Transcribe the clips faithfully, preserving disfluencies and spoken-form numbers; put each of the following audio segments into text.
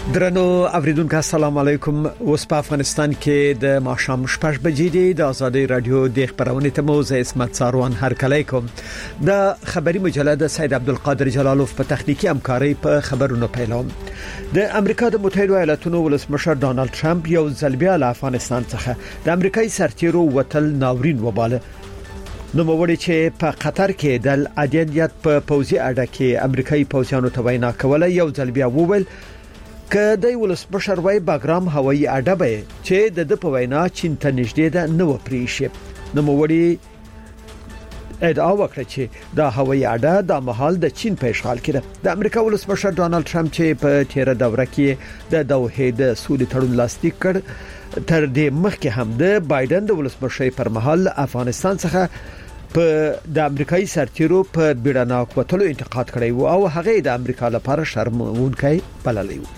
درنو اوریدونکو السلام علیکم. اوس په افغانستان کې د ماښام شپږ بجې دی. د آزادۍ رادیو د خبرونه ته موزه اسمت ساروان هر کله کوم. د خبري مجله د سید عبدالقادر جلالوف په تخنیکی همکاري په خبرونو پیلوم. د امریکا د متحده ایالاتونو ولسمشر ډانلډ ټرمپ یو ځل بیا له افغانستان څخه د امریکایي سرتیرو وتل ناورین وباله. نو موږ چې په قطر کې د عدالت په پوزي اډه کې امریکایي پوځیانو ته وینا کوله یو ځل بیا وویل که د ولسمشر وای باګرام هوایي اډه به چې د په وینا چین ته نږدې ده نو پریشي. نو موږ ادعا وکړه چې د هوایي اډه د محل د چین په اشغال کې ده. د امریکا ولسمشر ډانلډ ټرمپ چې په تیر دوره کې د دوحې د سولې تړون لاسلیک کړ تر دې مخکې هم د بایدن د ولسمشر پر مهال افغانستان څخه په د امریکایي سرتیرو په بیړناک وټلو انتقاد کړی و او هغه د امریکا لپاره شرمونکی بللی و.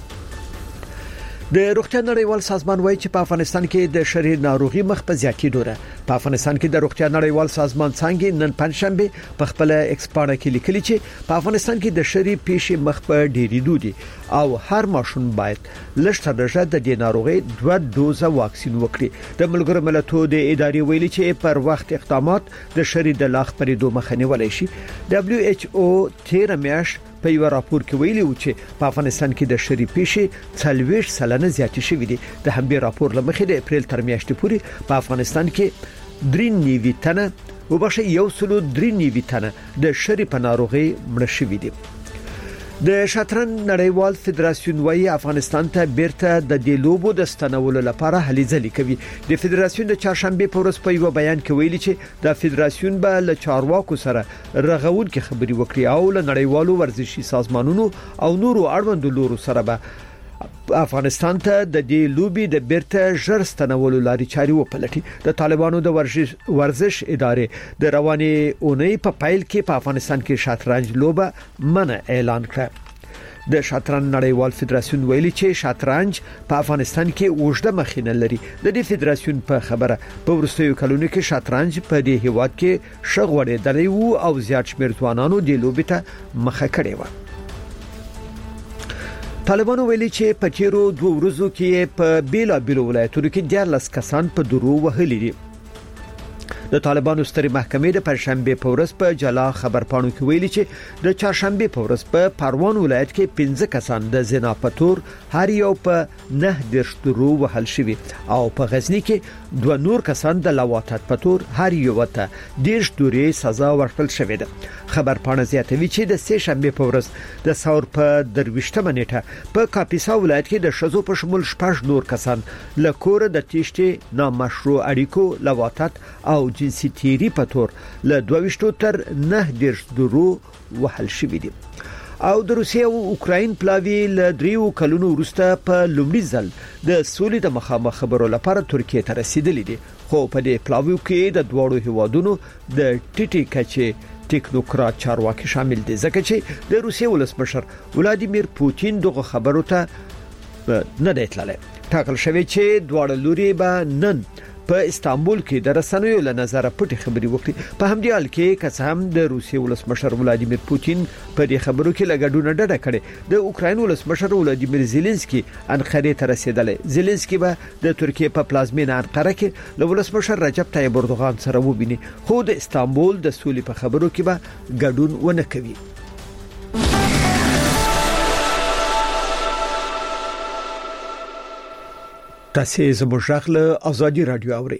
د روغتیا نړیوال سازمان وایي چې په افغانستان کې د شری ناروغي مخ په زیاتېدو ده. په افغانستان کې د روغتیا نړیوال سازمان څنګه نن پنځشنبه په خپل ایکسپاړه کې لیکلي چې په افغانستان کې د شری پیښې مخ په ډېرېدو دي او هر ماشوم باید لږ تر لږه د دې ناروغي دوه دوزه واکسین وکړي. د ملګرو ملتونو د ادارې ویلي چې پر وخت اقدامات د شری د لاغ پرېدو مخه نیولای شي. دبليو ایچ او تیر میاشت په یو راپور کې ویلي و چې په افغانستان کې د شری پیښې څلوېښت سلنه زیاتې شوې دي. د همدې راپور لمخې د اپریل تر میاشتې پورې په افغانستان کې درې نوي تنه او بشه یو سلو درې نوي تنه د شری په ناروغي مړ شوي دي. د شطرنج نړیوال فدراسیون وايي افغانستان ته بیرته د دې لوبو د ستنولو لپاره هلې ځلې کوي. د فدراسیون د چهارشنبه په ورځ په یو بیان کې ویلي چې د فدراسیون به له چارواکو سره رغون کې خبري وکړي او له نړیوالو ورزشي سازمانونو او نورو اړوندو لورو سره به افغانستان ته د دې لوبي د بیرته ژر ستنولو لاري چاري وپلټي. د طالبانو د ورزش ورزش ادارې د رواني اونۍ په پایل کې په افغانستان کې شطرنج لوبه منع اعلان کړه. د شطرنج نړیوال فدراسیون ویلي چې شطرنج په افغانستان کې اوږده مخینه لري. د دې فدراسیون په خبره په ورستیو کلونو کې شطرنج په دې هیواد کې شغوړېدلی وو او زیات شمېر ځوانانو د لوبې ته مخه کړې و. طالبانو ویلي چې په تیرو دوه ورځو کې په بیلا بیلو ولایتونو کې دیارلس کسان په درو وهلي دي. د طالبانو ستري محکمې د پنځشنبه په ورځ په جلا خبر پاڼو کې ویلي چې د چهارشنبه په ورځ په پروان ولایت کې پنځه کسان د زنا په تور هر یو په نه درش درو وهل شوی او په غزنی کې دوه نور کسان د لواطت په تور هر یو ته دیش دورې سزا ورکړل شوې ده. خبر پاڼه زیاتوي چې د سه شنبه په ورځ د ثور په درويشتمه نیټه په کاپیسا ولایت کې د شذو په شمول شپږ نور کسان له کور د تیشتي نامشروع اړیکو لواطت او جنسي تیری په تور له دوه تر نه درش درو وهل شوی دي. او د روسیې او اوکراین پلاوی له دریو کلونو وروسته په لومړي ځل د سولې د مخامخ خبرو لپاره ترکیه ته رسیدلې دي. خو په دې پلاوی کې د دوړو هیوادونو د ټیټي کچې ټیکنوکرات چارواکي شامل دي ځکه چې د روسیې ولسمشر ولادیمیر پوتین دغه خبرو ته نه دی تللی. ټاکل شوی چې دواړه لوري به نن په استانبول کې د رسنیو له نظر پټي خبري وکړي. په همدې حال کې که هم د روسیې ولسمشر ولادیمیر پوتین په دې خبرو کې لګډونه ډډه کړې. د اوکراین ولسمشر ولادیمیر زيلنسکي انقره ته رسیدلی. زيلنسکي به د ترکیه په پلازمینه انقره کې له ولسمشر رجب طیب اردوغان سره وبیني خو د استانبول د سولې په خبرو کې به ګډون ونه کوي. تاسو زموږ غږ آزادي رادیو اورئ.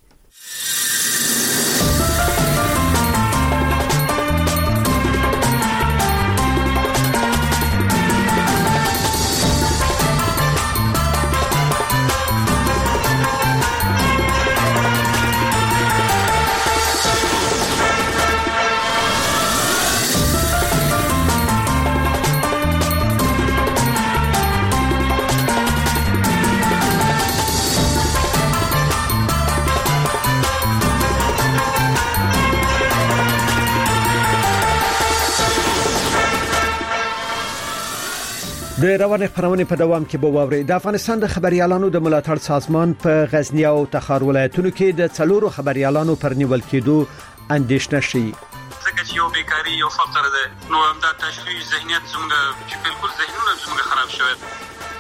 د روانه خبرونه په دوام کې به واوري. د افغانستان د خبريالانو د ملاتړ سازمان په غزنی او تخار ولایتونو کې د څلورو خبريالانو پر نیول کېدو اندېښنه شي. ځکه چې یو بیکاری یو فقر ده نو همدا تشویش ذهنیت زموږ چې بالکل ذهنونه زموږ خراب شوی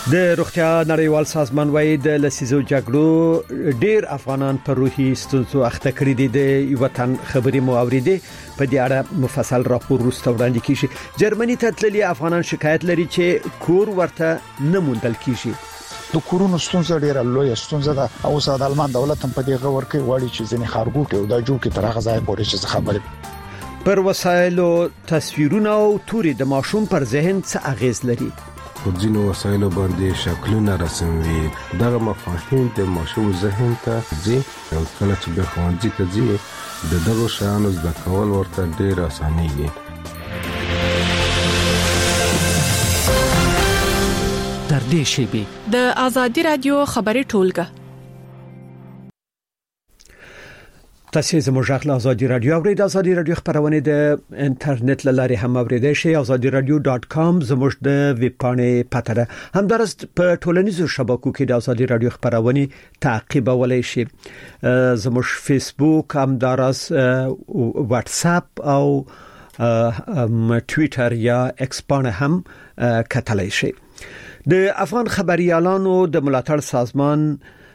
د روغتیا نړیوال سازمان وايي د لسیزو جګړو ډیر افغانان په روحي ستونزو اخته کړي دي. د یو وطن خبري مو اوریدي په دې اړه مفصل راپور وروسته وړاندې کیږي. جرمني ته تللي افغانان شکایت لري چې کور ورته نه موندل کیږي. د کورونو ستونزه ډیره لویه ستونزه ده او ساده المان دولت هم په دې غوړ کې وړي چې ځنې خارګو کې او د جوړ کې تر هغه ځای پورې چې خبرې پر وسایلو تصویرونه او توري د ماشوم پر ذهن څه اغیز لري. پر ځینو وسایلو باندې شکلونه رسموي. دغه مفاهیم د ماشوم ذهن ته ځي او کله چې به ښوونځي ته ځي د دغه شیانو زده کول ورته ډیر اسانيږي. در دې شی د آزادی رادیو خبري ټولګه تاسو زموږ له آزادی رادیو اورید. آزادی رادیو خبرونه د انټرنیټ لاري هم اوریدئ شئ. آزادی رادیو ډاټ کام زموږ د ویب پاڼې پته هم درست په ټولنیزو شبکو کې د آزادی رادیو خبرونه تعقیبولای شئ. زموږ فیسبوک هم درست واتس اپ او ټوئیټر یا ایکس پاڼه هم کتلای شئ. د افغان خبريالانو د ملاتړ سازمان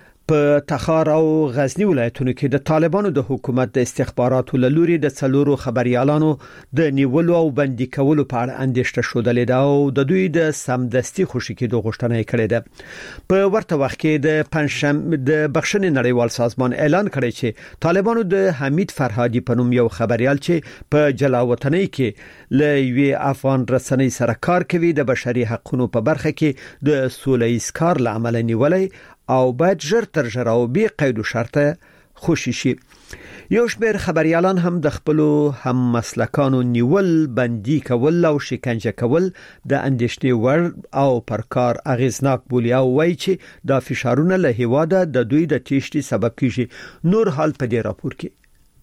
په تخار او غزنی ولایتونو کې د طالبانو د حکومت د استخباراتو لوري د څلورو خبريالانو د نیولو او بندي کولو په اړه اندېښنه شودلې ده او د دوی د سمدستي خوشي کېدو غوښتنه کړې ده. په ورته وخت کې د پنځشنبه د بخښنې نړیوال سازمان اعلان کړی چې طالبانو د حمید فرهادي په نوم یو خبريال چې په جلاوطنۍ کې له یوې افغان رسنۍ سره کار کوي د بشري حقوقو په برخه کې د سولهییز کار لامل نیولې او باید ژر تر ژره او بې قید و شرطه خوشی شي. یو شمېر خبريالان هم د خپل هم مسلکانو نیول بندي کول او شکنجه کول د اندېښنې ور او پر کار اغیزناک بولی او وایي چې دا فشارونه له هیواده د دوی د تیښتې سبب کیږي. نور حال په دې راپور کې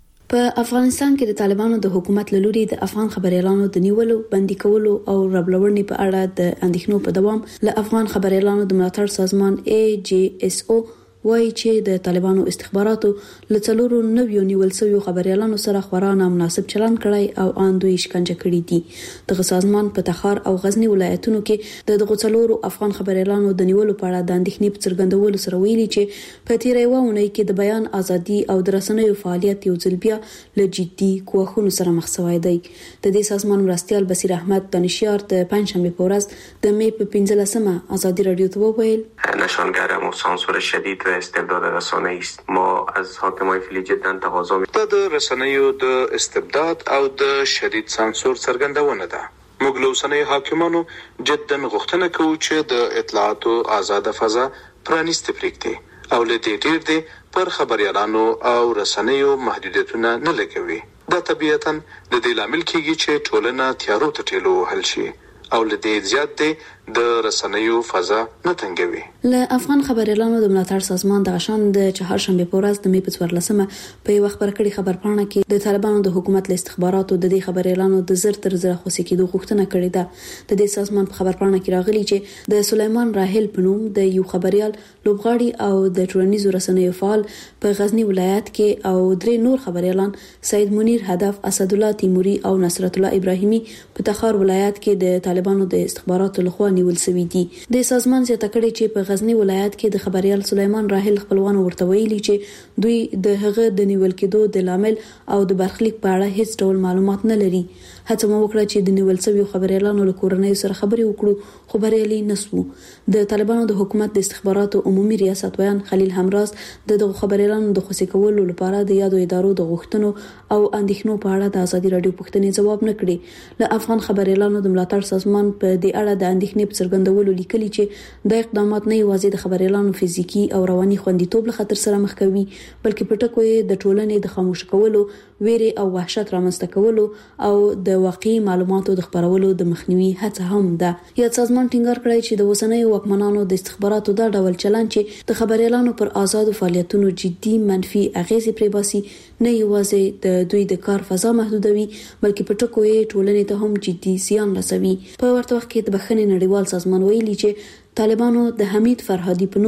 په افغانستان کې د طالبانو د حکومت لوري د افغان خبريالانو د نیولو بندي کولو او ربلورنې په اړه د اندېښنو په دوام له افغان خبريالانو د ملاتړ سازمان ای جی اس او وایي چې د طالبانو استخباراتو له څلورو نویو نیول شویو خبريالانو سره خورا نامناسب چلند کړی او ان دوی شکنجه کړي دي. دغه سازمان په تخار او غزنی ولایتونو کې د دغه څلورو افغان خبريالانو د نیولو په اړه د اندېښنې په څرګندولو سره ویلي چې په تیرې وونه کې د بیان ازادي او د رسنیو فعالیت یو ځل بیا له جدي کوښښونو سره مخ شوی دی. د دې سازمان مرستیال بصیر احمد دانشیار د پنځشنبه په ورځ د می په پنځلسمه آزادی رادیو ته وویل نشانگر سانسور شدید و استبداد رسانه‌ای است. ما از حاکمان فعلی جدا تقاضا می‌کنیم د رسنیو د استبداد او د شدید سانسور څرګندونه ده. موږ له اوسنیو حاکمانو جدا غوښتنه کوو چې د اطلاعاتو آزاد فضا پرانیسته پرېږدي او له دې ډېر دي پر خبريالانو او رسنیو محدودیتونه نه لګوي. دا طبيعتاً د دې لامل کېږي چې ټولنه تیارو ته ټیلو وهل شي او له دې زیات دي د رسنیو فضا نه تنګوي. له افغان خبريالانو د ملاتړ سازمان د غشان د چهارشنبه په ورځ د می په څوارلسمه په یو خبر کړي خبرپاڼه کې د طالبانو د حکومت له استخباراتو د دې خبريالانو د زر تر زر خوشي کېدو غوښتنه کړې ده. د دې سازمان په خبرپاڼه کې راغلي چې د سليمان راهل پنوم د یو خبريال لوبغاړي او د ټولنیزو رسنیو فعال په غزنی ولایت کې او درې نور خبريالان سید منیر هدف، اسد الله تیموري او نصرت الله ابراهیمي په تخار ولایت کې د طالبانو د استخباراتو لخوا نیول شوی دي. د سازمان زیاته کړي چې په غزنی ولایت کې د خبريال سليمان راهل خپلوانو ورته ویلي چې دوی د هغه د نیول کېدو د لامل او د برخلیک په اړه هیڅ ډول معلومات نه لري. هڅه مو وکړه چې د نیول شویو خبريالانو له کورنۍ سره خبرې وکړو خو بریالي نسو. د طالبانو د حکومت د استخباراتو عمومي ریاست ویان خلیل همراز د دغه خبريالانو د خوشي کولو لپاره د یادو ادارو د غوښتنو او اندېښنو په اړه د آزادي رادیو پوښتنې جواب نه کړي. له افغان خبريالانو د ملاتړ سازمان په دې اړه د اندېښنې په څرګندولو لیکلي چې د اقدامات نه یوازې د خبريالانو فزیکی او رواني خوندیتوب له خطر سره مخ کوي بلکې په ټکو یې د ټولنې د خاموش کولو، ویره او وحشت رامنځته کولو او د واقعي معلوماتو د خبرولو د مخنیوي هڅه هم ده. یا سازمان ټینګار کړی چې د وسنیو واکمنانو د استخباراتو دا ډول چلند چې د خبريالانو پر آزاد فعالیتونو جدي منفي اغیزې پرې باسي نه یوازې د دوی د کار فضا محدودوي بلکې په ټکو یې ټولنې ته هم جدي زیان رسوي. په ورته وخت کې د بخښنې نړیوال سازمان ویلي چې طالبانو د حمید فرهادي په نوم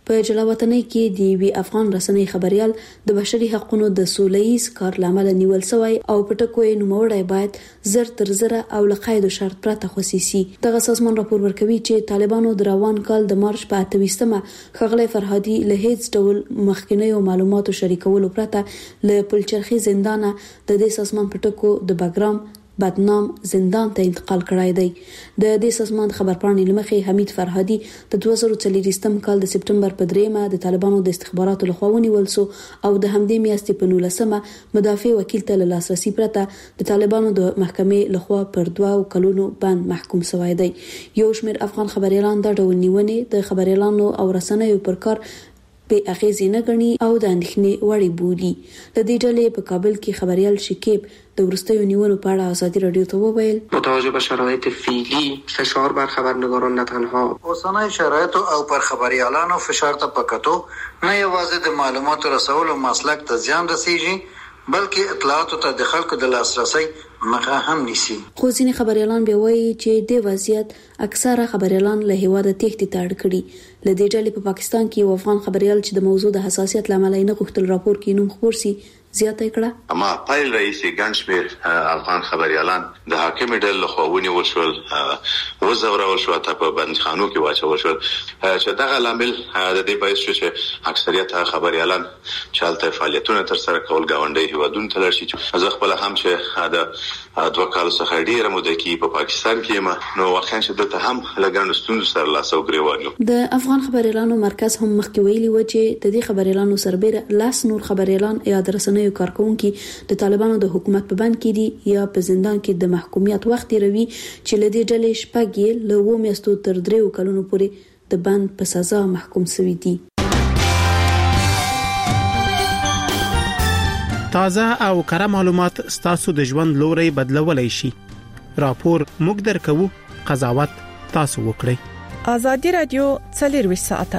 په جلاوطنۍ کې د وی افغان رسنۍ خبريال د بشري حقوقو د سولېز کار لامل نیول شوی او پټکوي نوموړی باید زر تر زر او لقاید شرط پرته خصيصي. دغه سازمان راپور ورکوي چې طالبانو د روان کال د مارچ په اتويستمه خغلی فرهادي له هیڅ ډول مخکینیو معلوماتو شریکولو پرته له پلچرخي زندانه د دې سازمان پټکو د بګرام بدنام زندان ته انتقال کړای دی. د دې سازمان خبرپاڼې لمخې حمید فرهادي د دوه زره څلوېښتم کال د سپټمبر په دریمه د طالبانو د استخباراتو لخوا ونیول شو او د همدې میاشتې په نولسمه مدافع وکیل ته له لاسرسي پرته د طالبانو د محکمې لخوا پر دوه کلونو باندې محکوم شوی دی. یو شمېر افغان خبريالان د ډول نیونې د خبريالانو او رسنیو پر کار په اغیزې نه غني او د اندېښنې وړي بولي. د دې ډلې په کابل کې خبريال شکیب د ورستیو نیولو په اړه ازادي رادیو ته وویل متوجه به شرایط فعلی فشار بر خبرنگاران نه تنها اوسنۍ شرایط او پر خبريالانو فشار ته پکاتو نه یوازې د معلوماتو رسولو مسلک ته زیان رسیږي بلکې اطلاعاتو ته د خلکو د لاسرسي مخه هم نیسي. خو ځینې خبريالان به وایي چې د وضعیت اکثره خبريالان له هیواده تېښتې ته اړ کړي. له دې ډلې په پاکستان کې یو افغان خبريال چې د موضوع د حساسیت لامل نه غوښتل راپور کې نوم خبر سي زیاته کړه. اما پایل رئیس ګنشمیر افغان خبريالان د حاکم ډلې له خوا ونیول شول وزورول شو ته په بندخانو کې واچول شول چې دغه لامل د دې باعث شو چې اکثریت خبريالان چالتې فعالیتونه تر سره کول غونډې هیوادونو ته لري چې زه خپل هم چې د دوه کال څخه ډیره موده کې په پاکستان کې ما نو واقعا چې دلته هم لګاند ستونزې سره لاس او ګریوانو. د افغان خبريالانو مرکز هم مخکې ویلي و چې د دې خبريالانو سربېره لاس نور خبريالان یا درسنۍ کارکونکي د طالبانو د حکومت په بند کې دي یا په زندان کې د محکومیت وخت روي چې لدې ډلې شپږ له و میاشتو تر دریو کلونو پورې د بند په سزا محکوم شوي دي. تازه او کره معلومات ستاسو د ژوند لوري بدلولای شي. راپور موږ درکو، قضاوت تاسو وکړئ. ازادي رادیو څلورویشت ساعته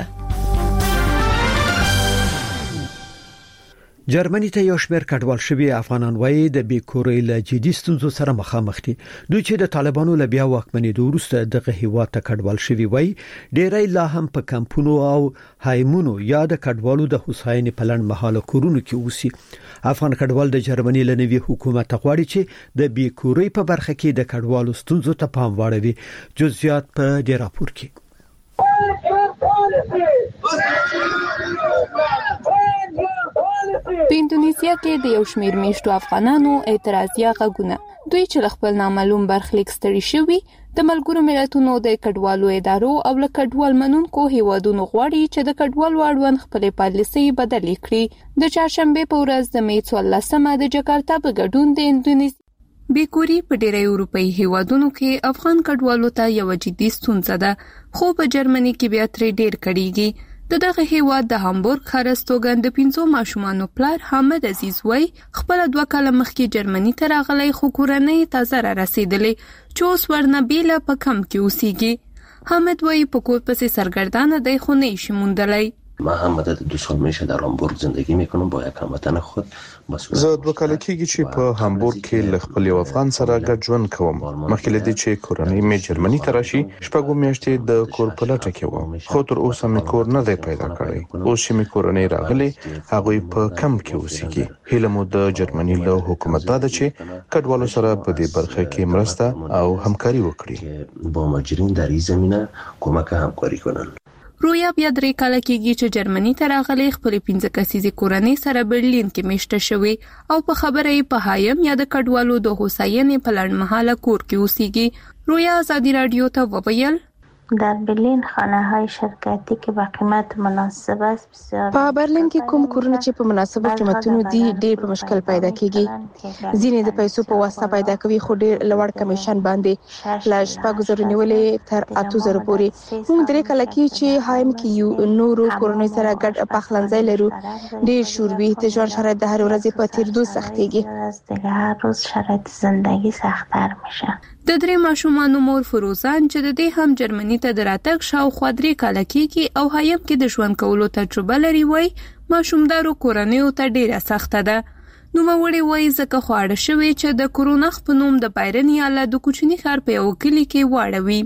جرمني ته یو شمېر کډوال شوي افغانان وایي د بیکورۍ له جدي ستونزو سره مخامخ دي. دوی چې د طالبانو له بیا واکمنېدو وروسته دغه هیواد ته کډوال شوي وایي ډېری لا هم په کمپونو او هایمونو یا د کډوالو د هوساینې په لړ مهاله کورونو کې اوسي. افغان کډوال د جرمني له نوي حکومت غواړي چې د بیکورۍ په برخه کې د کډوالو ستونزو ته پام واړوي. جزئیات په دې راپور کې. په انډونیسیا کې د یو شمېر میشتو افغانانو اعتراضي غږونه دوی چې خپل نامعلوم برخلیک ستړي شوي د ملګرو ملتونو د کډوالو ادارو او له کډوال منونکو هیوادونو غواړي چې د کډوالو اړوند خپل پالیسي بدلې کړي. د چهارشنبه په ورځ د می څوارلسمه د جکارتا په ګډون د انډونیسیا بیکوري په ډېری اروپאי هیوادونو کې افغان کډوالو ته یو جدي ستونزه ده، خو په جرمني کې بیا ترې ډېر کړيږي. د دغه هیواد د هامبورګ ښارستوګن د پنځو ماشومانو پلار حامد عزیز وای خپل دوه کاله مخکې جرمني ته راغلی خو کورنۍ تازه را رسیدلې چې اوس ورنه بیله په کم کې اوسیږي. حامد وای په کور پسې سرگردانه دی خو نشي موندلی. ما هم مدت دو سال میشه در هامبورگ زندگی میکنم با یک هموطن خود. زه دوه کال کېږي چې په هامبورګ کې له خپل یو افغان سره ګډ ژوند کوم. مخکې له دې چې کورنۍ مې جرمني ته راشي شپږ میاشتې د کور په لټه کې وم، خو تر اوسه مې کور نه دی پیدا کړی. اوس چې مې کورنۍ راغلي هغوی په کم کې اوسېږي. هیله مو د جرمني له حکومت دا ده چې کډوالو سره په دې برخه کې مرسته او همکاري وکړي. با مهاجرین در این زمینه کمک همکاری کنن. رویا بیا درې کاله کېږي چې جرمني ته راغلی خپل پنځه کسیزې کورنۍ سره برلین کې میشته شوی او په خبره یې په هایم یا د کډوالو د هوساینې په لړمحاله کور کې اوسیږي. رویا ازادي رادیو ته وویل در برلین خانه های شرکتی که با قیمت مناسب است بسیار. په برلین کې کوم کورونه چې په مناسب قیمتونو دي ډېر په مشکل پیدا کیږي. ځینې د پیسو په واسطه پیدا کوي خو ډېر لوړ کمیشن باندې لا شپږ زره نیولې تر اته زره پورې. موږ درې کله کې چې هایم کې یو نورو کورونو سره ګډ پخلنځي لرو ډېر شوربي ته ژوند شرایط د هر ورځې په تیر دوه سختيږي. هر روز شرایط زندگی سخت‌تر میشه. د درې ماشومانو مور فروزان چې د دې هم جرمني ته دراتک شاوخوا درې کاله کېږي او هایم کې د ژوند کولو تجربه لري وای ماشومدارو کورنیو ته ډیره سخته ده. نوموړی وای ځکه خواړه شوی چې د کورونخ په نوم د بایرن ایالت د کوچني ښار په یو کلي کې واړوي.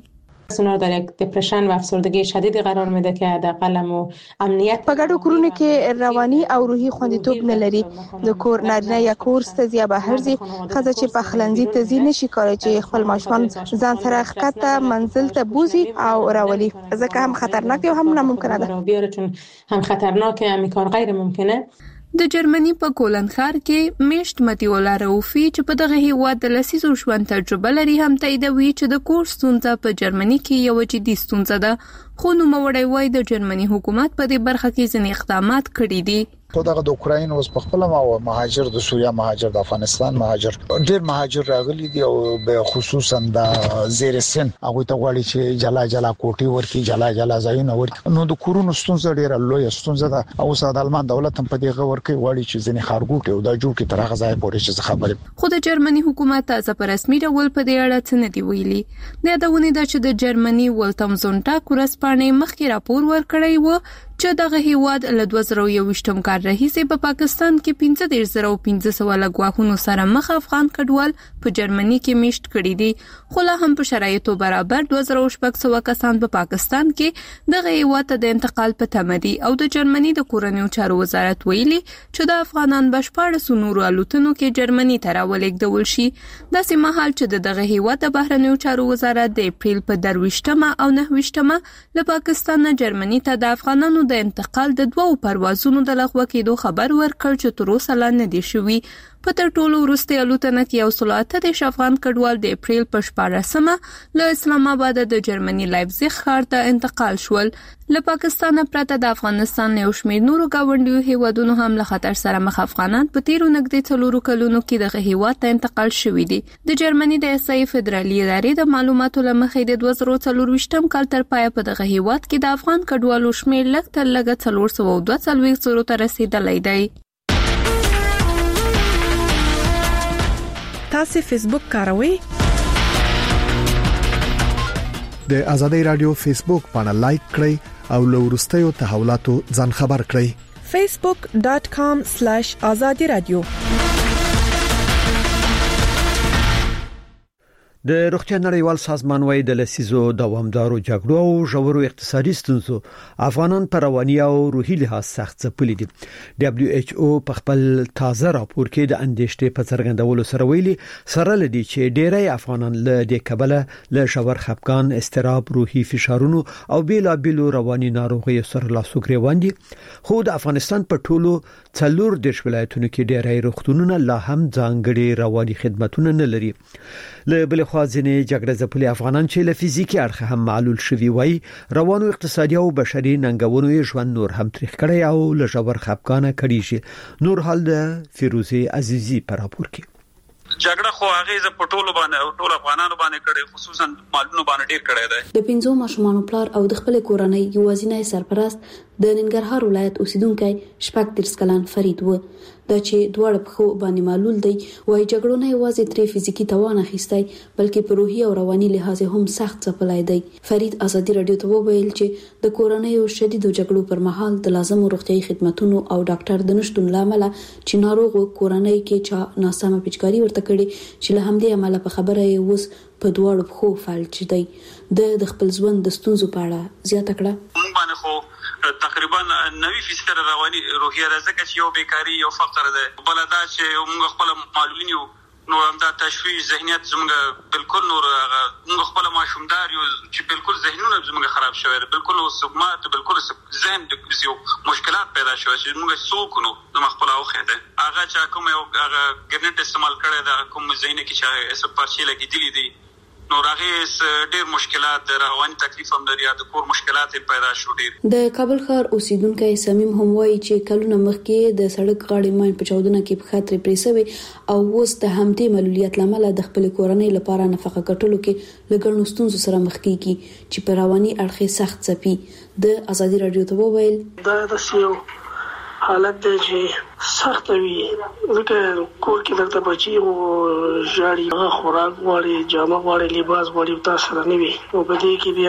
سنار در یک دپرشن و افسردگی شدید قرار میده که حداقل مو امنیت په ګډو کورونو کې رواني او روحي خوندیتوب نه لري. د کور نارینه یا کور ستزیا بهر ځي خزه چې په خلنځي تزي نشي کولای چې خپل ماشومان ځان سره ښکته منزل ته بوزي او راولي، ځکه هم خطرناک او هم ناممکنه ده. بیاره چون هم خطرناکه، هم کار غیر ممکنه. د جرمني په کولن ښار کې میشت متیولا روفي چې په دغه هیواد د لسیزو ژوند تجربه لري هم تاییدوي چې د کور ستونزه په جرمني کې یو جدي ستونزه ده، خو نوموړی وایي د جرمني حکومت په دې برخه کې ځینې اقدامات کړي دي. خو دغه د اوکراین اوس په خپل ما مهاجر د سوریه مهاجر د افغانستان مهاجر ډیر مهاجر راغلي دي او به خصوصا د زیرسن هغه ته غواړي چې جلا جلا کوټي ورکی جلا جلا ځایونه ورکی، نو د کورونو ستونزه ډیره لوی ستونزه ده او د المان دولت هم په دې غور کې غواړي چې ځنې خارګوټي او د جوړ کې ترغه ځای پورې چې خبره. خو د جرمني حکومت تازه په رسمي ډول په دې اړه څه نه دی ویلي. د یادونه ده چې د جرمني ولتمزونټا کورسپانې مخکې راپور ورکړی و چې دغه هیواد له دوه زره یوویشتم کال راهیسې په پاکستان کې پنځه دېرش زره پنځه سوه لګواهونو سره مخ افغان کډوال په جرمني کې میشت کړي دي، خو لا هم په شرایطو برابر دوه زره شپږ سوه کسان په پاکستان کې دغه هیواد ته د انتقال په تمه دي او د جرمني د کورنیو چارو وزارت ویلي چې د افغانان بشپړ سنورو الوتنو کې جرمني ته راولېږدول شي. داسې مهال چې دغه هیواد د بهرنیو چارو وزارت د اپریل په درویشتمه او نهویشتمه له پاکستان نه جرمني ته د افغانانو د انتقال د دوو پروازونو د لغوه کېدو خبر ورکړ چې تر اوسه لا نه دی شوی. په تر ټولو وروستۍ الوتنه کې یو سل اته دېرش افغان کډوال د اپریل په شپاړسمه له اسلام آباد د جرمني لایپزیګ ښار ته انتقال شول. له پاکستان پرته د افغانستان یو شمېر نورو گاونډیو هیوادونو هم له خطر سره مخ افغانان په تیرو نږدې څلورو کلونو کې دغه هیواد ته انتقال شوي دي. د جرمني د احصایې فدرالي ادارې د معلوماتو له مخې د دوه زره څلورویشتم کال تر پایه په دغه هیواد کې د افغان کډوالو شمېر لږ تر لږه څلور سوه او دوه څلوېښت زرو ته رسیدلی دی. تاسو فیسبوک کاروئ؟ د ازادۍ رادیو فیسبوک باندې لایک کړئ او له وروستیو تحولاتو ځان خبر کړئ. facebook dot com slash azadi radio. د روغتیا نړیوال سازمان وايي د لسیزو دوامدارو جګړو او ژورو اقتصادي ستونزو افغانان پر رواني او روحي لحاظ سخت ځپلي دي. دبليو ایچ او په خپل تازه راپور کې د اندېښنې په څرګندولو سره ویلي سره لدی چې ډېری افغانان له دې کبله له ژور خپګان، اضطراب، روحي فشارونو او بیلابیلو رواني ناروغیو سره لاس ګریوان دي. خو د افغانستان په ټولو څلور دیرش ولایتونو کې ډېری روغتونونه لا هم ځانګړي رواني خدماتونه نه لري. له بل خوا ځینې جګړه ځپلي افغانان چې له فزیکي اړخه هم معلول شوي وای روانو اقتصادي او بشري ننګونو ژوند نور هم تریخ کړی او له ژور خپګانه کړي شي. نور حال د فیروزي عزیزي پر راپور کې جګړه خو هغه په ټولو باندې ټول افغانانو باندې کړي، خصوصا مالونو باندې ډیر کړي دی. د پنځو ماشومانو پلار او د خپل کورنۍ یوازینی سرپرست د ننګرهار ولایت اوسیدونکو شپږ دیرش کلن فرید و. دا چې دواړه په خو باندې معلول دی وای جګړو نه یوازې ترې فزیکی توان اخیستی بلکې په روحي او رواني لحاظ هم سخت ځپلای دی. فرید ازادي رادیو ته وویل چې د کورنۍ او شدیدو جګړو پر مهال د لازمو روغتيایي خدماتونو او ډاکټر د نشټون لامل چې ناروغ کورنۍ کې چا ناسمه پیچکاری ورته کړي چې له همدې عمله په خبره یې وس په دواړو خو فالچ دی. د خپل ژوند د ستونزو په اړه زیاته کړه. مونږ باندې خو تقریبا نوي فیصد رواني روحي راځي چې یو بیکاری یو فقر ده، بل دا چې موږ خپل معلولین یو نو هم دا تشویش ذهنیت زموږ بالکل نور موږ خپل ماشومدار یو چې بالکل ذهنونه زموږ خراب شوی دی، بالکل سقمات بالکل ذهن د یو مشکلات پیدا شوی چې موږ څوک نو د خپل اوخه ده هغه چې کوم یو هغه ګرنټ استعمال کړی دا کوم ذهن کې چې اس پرچې لګیدلې دي نو راغې ډېر مشکلات رواني تکلیف هم لري، د کور مشکلات پیدا شو ډېر. د کابل ښار اوسیدونکو صمیم هم وایي چې کلونه مخکې د سړک غاړې ماین په چاودنه کې په خاطر پریسوي او اوس د همدې معلولیت لامل د خپل کورنۍ لپاره نفقه کټلو کې لګړنو ستونزو سره مخ کیږي چې په رواني اړخ سخت ځپي. د ازادي رادیو ته وویل دا د سیو حالت دی چې سخت وي، ځکه کور کې درته بچي او ژاړي، هغه خوراک غواړي، جامه غواړي، لباس غواړي، تاسو سره نه وي او په دې کې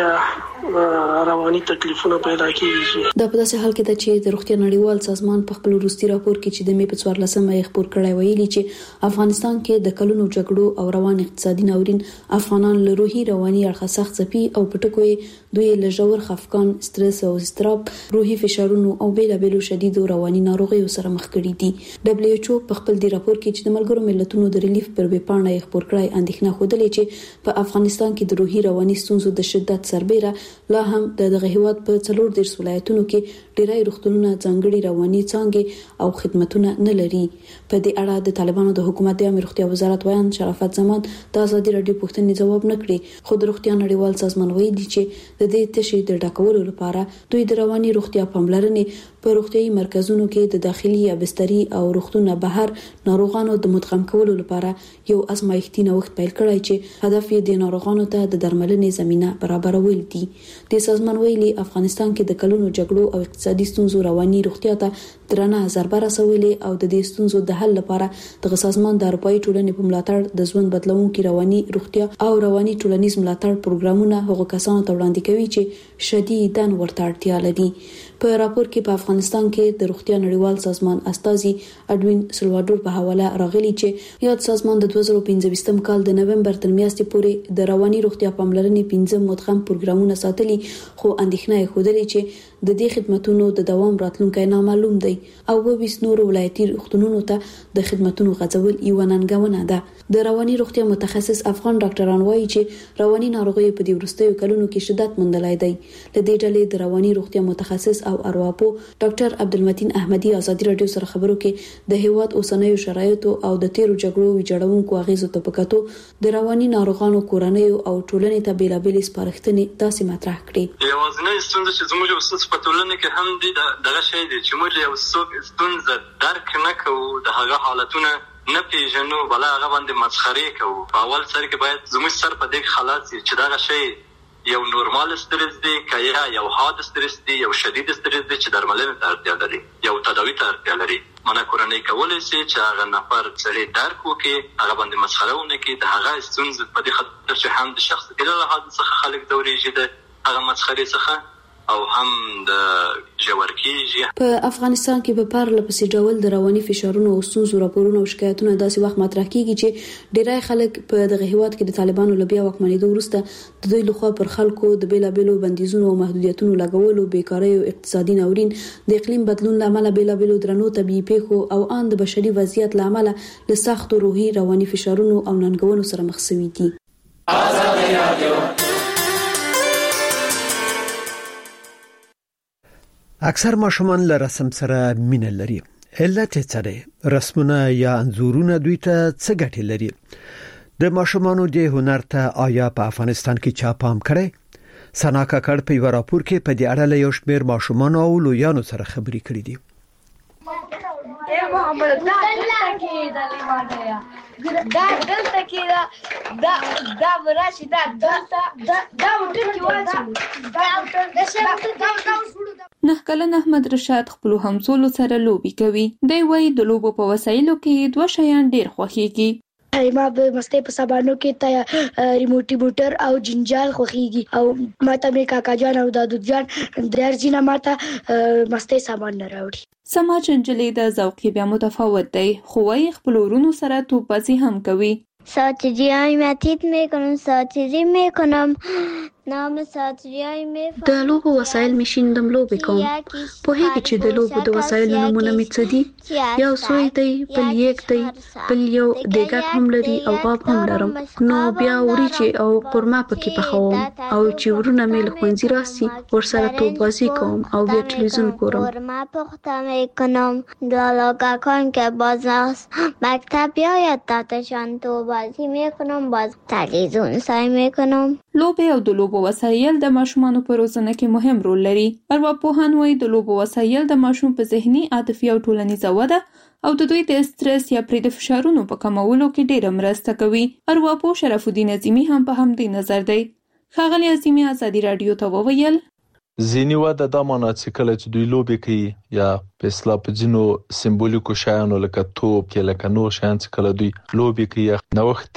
بیا رواني تکلیفونه پیدا کیږي. دا په داسې حال کې ده چې د روغتیا نړیوال سازمان په خپل وروستي راپور کې چې د مې په څوارلسمه یې خپور کړی ویلي چې افغانستان کې د کلونو جګړو او روان اقتصادي ناورین افغانان له روحي رواني اړخه سخت ځپي او په ټکو یې دوی له ژور خفګان، سترس او اضطراب، روحي فشارونو او بیلابېلو شدیدو رواني ناروغیو سره مخ کړي دي. دبليو ایچ او په خپل دی راپور کې چې د ملګرو ملتونو د ریلیف پر ویبپاڼه یې خپور کړی اندېښنه خوده چې په افغانستان کې د روحي رواني ستونزو د شدت سربېره لا هم د دغه هیواد په څلور دیرش ولایتونو کې ډیری روغتونونه ځانګړي رواني څانګې او خدماتونه نه لري. په دې اړه د طالبانو د حکومت د امر روغتیا وزارت وایي شرافت زمان د ازادي رادیو پوښتنې جواب نه کړی، خو د روغتیا نړیوال سازمان وایي چې د دې تشې د ډاکولو لپاره دوی د رواني روغتیا پاملرنې په روغتيایي مرکزونو کې د داخلي یا بستري او روغتونه بهر ناروغانو د مدغم کولو لپاره یو ازمایښتي نوښت پیل کړی چې هدف یې د ناروغانو ته د درملنې زمينه برابرول دي. د سازمان ویلي افغانستان کې د کلونو جګړو او اقتصادي ستونزو رواني روغتیا ته درنه ضربه رسولې او د دې ستونزو د حل لپاره د سازمان د اروپאי ټولنې په ملاتړ د ژوند بدلونکو رواني روغتیا او رواني ټولنیز ملاتړ پروګرامونه هغو کسانو ته وړاندې کوي چې شدیداً ورته اړتیا لري. په راپور کې په افغانستان کې د روغتیا نړیوال سازمان استازي اډوین سلوادور په حواله راغلي چې یاد سازمان د دوه زره پنځه کال د نومبر تر میاشتې پورې د رواني روغتیا پاملرنې پنځه مدغم پروګرامونه ساتلي، خو اندېښنه یې خوده چې د دې خدماتونو د دوام راتلونکی نامعلوم دی او وبس نور ولایتي روغتونونو ته د خدماتونو غځول یو ننګونه ده. د رواني روغتیا متخصص افغان ډاکټران وایي چې رواني ناروغیو په دې وروستیو کلونو کې شدت موندلای دی. له دې ډلې د رواني روغتیا متخصص او ارواپو ډاکټر عبدالمتین احمدي ازادي رادیو سره خبرو کې د هیواد اوسنیو شرایطو او د تیرو جګړو ویجاړونکو اغیزو ته پکاتو د رواني ناروغانو کورنۍ او ټولنې ته بیلابېل سپارښتنې تاسو مطرح کړې. یوازینی ستونزه چې زموږ وسوس په ټولنه کې هم دي دغه شی دی چې موږ یو څوک ستونزه درک نه کوو، د هغه حالتونه نه پیژنو، بل هغه باندې مسخره کوو. په اول سر کې باید زموږ سر په دې خلاص چې دغه شی یو نورمال استرس دی که یو حاد استرس دی، یو شدید استرس دی چې درملنه ته اړتیا لري، یو تداوی ته اړتیا لري. منه کورنۍ کولای شي چې هغه نفر سړي درک وکړي، هغه باندې مسخره ونه کړي، د هغه ستونزه په دې خاطر چې هم د شخصیت له لحاظ څخه خلک دوريږي د هغه مسخره څخه او هم د جوړکیږي. په افغانستان کې په پارله پسې ډول د رواني فشارونو او ستونزو راپورونه او شکایتونه داسې وخت مطرح کیږي چې ډیری خلک په دغه هیواد کې د طالبانو لبیا واکمنېدو وروسته د دوی لخوا پر خلکو د بیلابېلو بندیزونو او محدودیتونو لګولو، بیکارۍ او اقتصادي ناورین، د اقلیم بدلون لامل بیلابېلو درنو طبيعي پیښو او ان د بشري وضعیت لامل له سختو روحي رواني فشارونو او ننګونو سره مخ شوي دي. آزادي رادیو اکثر ماشومان له رسم سره مینه لري. علت څه دی؟ رسمونه یا انځورونه دوی ته څه ګټه لري؟ د ماشومانو د هنر ته آیا په افغانستان کې چا پام کړی؟ سنا کاکړ په یو راپور کې په دې اړه له یو شمېر ماشومان او لویانو سره خبرې کړې دي. دا دلته کې دا دا دا وراشي دا دا دا دا وټر کې واچو دا دا دا نه کلن احمد رشاد خپل همزولو سره لوبي کوي. دی وایي د لوبو په وسایلو کې دوه شیان ډیر خوښيږي. ما به مستې په سبانو کې تا ریموټي موټر او جنجال خوښيږي او ماته مې کاکا جان او دادو جان درځینه ماته مستې سامان نه راوړي. سماج انجلې د ذوقي بیا متفاوت دی، خو وايي خپل ورونو سره توپازي هم کوي. ساعتی‌های متیت میکنم ساعتی‌زی میکنم نام ساعتی‌های میفهم. د لوبو وسایل میشیندم لوبې کوم. په هغه چې د لوبو د وسایلو نمونه می څه دي؟ یو سوی دی، بل یک دی، بل یو دیګک هم لري او غاب هم لرم. نو بیا وریجې او قورمه پکې پخوم او چې ورونه مې له ښوونځي راسي ورسره توپازي کوم او بیا تلویزیون ګورم. قورمه پخته میکنم دالوگاکان که باز مکتب بیاید تاتشان توپازی میکنم باز تلویزیون سعی میکنم. لوبې او د لوبو وسایل د ماشومانو په روزنه کې مهم رول لري. ارواپوهان وایي د لوبو وسایل د ماشوم په ذهني، عاطفي او ټولنیزه وده او د دوی د استرس یا پرې د فشارونو په کمولو کې ډېره مرسته کوي. ارواپوه شرف الدین عظیمی هم په همدې نظر دی. ښاغلی عظیمی ازادي رادیو ته وویل ځینی واده د معنی چې کله چې دوی لوبي کوي یا په اصطلاح په جنو سمبولیکو شایانو لکه توپ کې لکه نور شایان چې کله دوی لوبي کوي نو وخت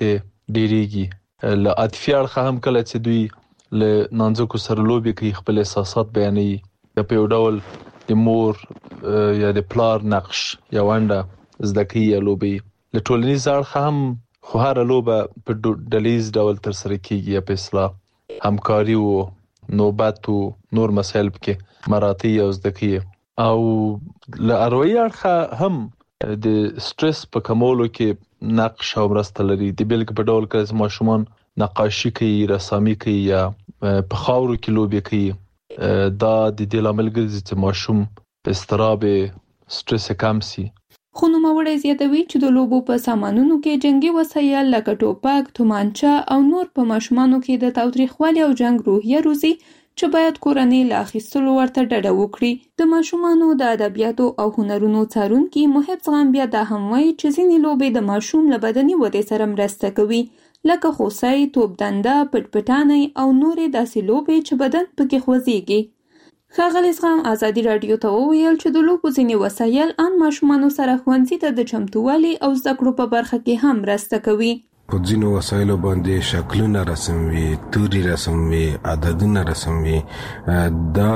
ډیریږي ل عاطفي اړخ هم کله چې دوی ل نانځکو سره لوبي کوي خپل احساسات بیانوي یا په یو ډول د مور یا د پلار نقش یا ونده زده کوي یا لوبي ل ټولنیز اړخ هم خو هر لوبه په ډلیز ډول تر سره کیږي یا په اصطلاح همکاري او نوبت او نور مسایل کې مراتي او زدکی او ل اروي اړخ هم د سټرس په کمولو کې نقش او مرسته لري د بلک په ډول کې ماشومان نقاشي کوي رسامي کوي یا په خاورو کې لوبي کوي دا د دې لامل ګرځي چې ماشوم استراب سټرس کم سي. خو نوموړی زیاتوي چې د لوبو په سامانونو کې جنگي وسایل لکه ټوپک، تومانچه او نور په ماشومانو کې د تاوتریخوالي او جنگ روحیه روزي چې باید کورنۍ له اخیستلو ورته ډډه وکړي. د ماشومانو د ادبیاتو او هنرونو څارونکي محب زغم بیا دا هم وایي چې ځینې لوبې د ماشوم له بدني ودې سره مرسته کوي لکه خوسۍ، توپ دنده، پټپټانۍ او نورې داسې لوبې چې بدن پکې خوځېږي. ښاغلي زغم ازادي راډیو ته وویل چې د لوبو ځینې وسایل ان ماشومانو سره ښوونځي ته د چمتووالي او زده کړو په برخه کې هم مرسته کوي. په ځینو وسایلو باندې شکلونه رسموي، توري رسموي، عددونه رسموي، دا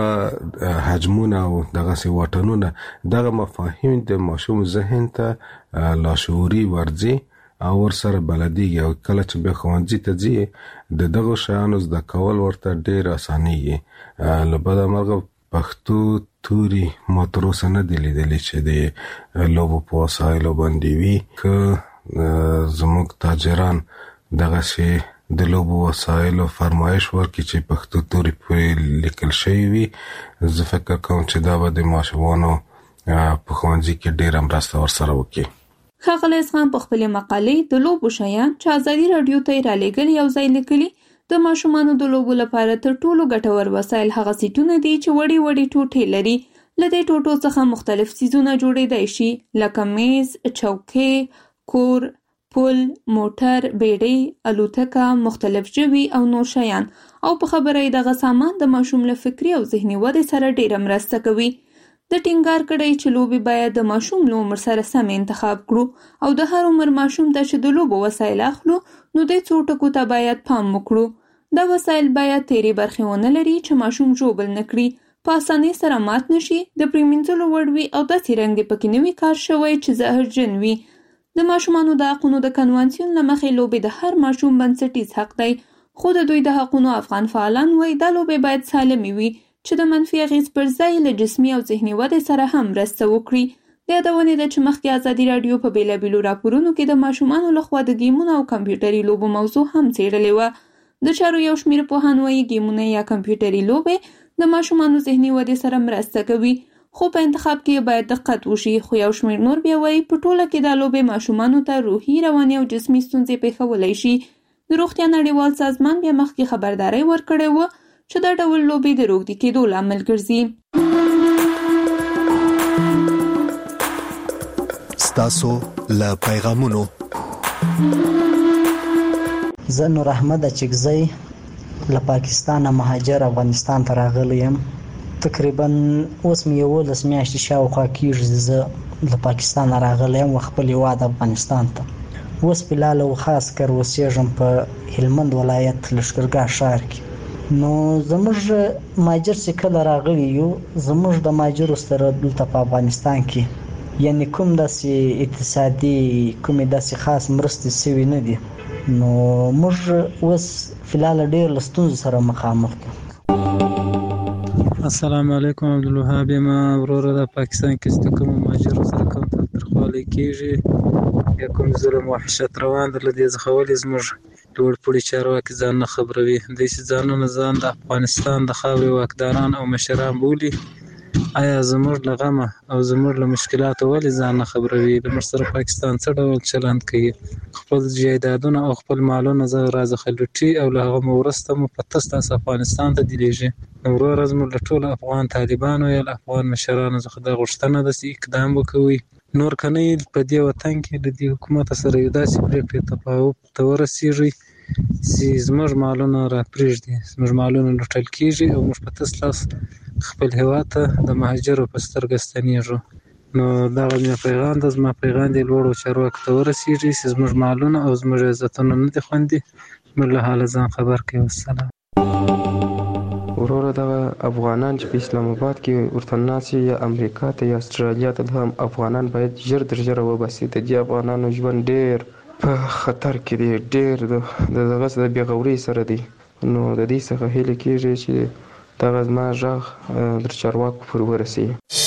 حجمونه او دغه سی واټنونه دغه مفاهیم د ماشوم ذهن ته لاشعوري ورځي او ورسره بلدیږي او کله چې به ښوونځي ته ځي د دغه شیانو زده کول ورته ډیر اسانيږي. لبدا مرغه پښتو توري ما تر اوسه نه دی لیدلی چې د لوبو په وسایلو باندې وي که زموږ تاجران دغه شی د لوبو وسایلو فرمایش ورکړي چې پښتو توري په لیکل شوی وي. زه فکر کوم چې دا به د ماشومانو په ښوونځي کې ډیره مرسته ورسره وکړي. ښاغلی زغم په خپلې مقالې د لوبو شیان چې ازادي راډیو ته یې رالیږلي یو ځای لیکلي د ماشومانو د لوبو لپاره تر ټولو ګټور وسایل هغه سیټونه دي چې وړي وړي ټوټې لري. له دې ټوټو څخه مختلف څیزونه جوړېدای شي لکه میز، چوکۍ، کور، پل، موټر، بیړۍ، الوتکه، مختلف ژوي او نور شیان. او په خبره یې دغه سامان د ماشوم له فکري او ذهني ودې سره ډیره مرسته کوي. د ټینګار کړی چې لوبې باید د ماشوم له عمر سره سم انتخاب کړو او د هر عمر ماشوم ته چې د لوبو وسایل اخلو نو د څو ټکو ته باید پام وکړو. دا وسایل باید تیری برخې ونه لري چې ماشوم ژوبل نه کړي، په اسانۍ سره مات نشي، د پریمنځلو وړ وي او داسې رنګ دې پکې نه وي کار شوی چې زهرجن وي. د ماشومانو د حقونو د کنوانسیون له مخې لوبې د هر ماشوم بنسټیز حق دی، خو د دوی د حقونو افغان فعالان وایي دا لوبې باید سالمې وي چې د منفي اغېز پر ځای له جسمي او ذهني ودې سره هم مرسته وکړي. د یادونې ده چې مخکې ازادي راډیو په بېلابېلو راپورونو کې د ماشومانو لخوا د ګیمونو او کمپیوټري لوبو موضوع هم څېړلې وه. د چارو یو شمېر پوهان وایي ګیمونه یا کمپیوټري لوبې د ماشومانو ذهني ودې سره مرسته کوي، خو په انتخاب کې باید دقت وشي. خو یو شمېر نور بیا وایي په ټوله کې دا لوبې ماشومانو ته روحي، رواني او جسمي ستونزې پېښولی شي. د روغتیا نړیوال سازمان بیا مخکې خبرداری ورکړی و چې دا ډول لوبې د روږدي کېدو لامل ګرځي. ستاسو له پیغامونو زه نور احمد چګزی له پاکستان مهاجر افغانستان ته راغلی یم. تقریبا اوس مې یولس میاشتې شاوخوا کېږي زه له پاکستان راغلی یم و خپل هېواد افغانستان ته. اوس فلحال او خاص کر اوسېږم په هلمند ولایت لښکرګاه ښار کې. نو زموږ مهاجر چې کله راغلي یو زموږ د مهاجرو سره دلته په افغانستان کې یعنی کوم داسې اقتصادي کومې داسې خاص مرستې سوي نه دي. نو موږ اوس فلحال ډېر له ستونزو سره مخامخ یو. السلام علیکم عبدالوهاب یم. وروره د پاکستان کې چې کوم مهاجرو سره کوم تاوتریخوالی کېږي یا کوم ظلم وحشت روان دی له دې څخه ولې زموږ لوړ پوړي چارواکي ځان نه خبروي. دوی چې ځانونه ځان د افغانستان د خاورې واکداران او مشران بولي، آیا زموږ له غمه او زموږ له مشکلاتو ولې ځان نه خبروي؟ د موږ سره پاکستان څه ډول چلند کوي؟ خپل جایدادونه او خپل مالونه راڅخه لوټي او له هغه مو وروسته مو په تس تس افغانستان ته دیلېږي. نو وروره زموږ له ټولو افغان طالبانو یا له افغان مشرانو څخه دا غوښتنه ده چې اقدام وکوي، نور که نه په دې وطن کې له دې حکومت سره یو داسې پرېکړې تفاهم ته ورسېږي چې زموږ مالونه راپرېږدي، زموږ مالونه لوټل کیږي او موږ په تس لاس خپل هېواد ته د مهاجرو په سترګه ستنېږو. نو دغه مې پیغام ده، زما پیغام دی لوړو چارواکو ته ورسېږي چې زموږ مالونه او زموږ عزتونه نه دي خوندي، موږ له حاله ځان خبر کړي. والسلام. وروره دغه افغانان چې په اسلام آباد کې ورته ناسي یا امریکا ته یا استرالیا ته، هم افغانان باید ژر تر ژره وباسي. د دې افغانانو ژوند ډېر په خطر کې دی، ډېر د دغه د بېغورۍ سره دی. نو د دې څخه هیله کېږي چې دغه زما غږ در چارواکو پورې ورسېږي.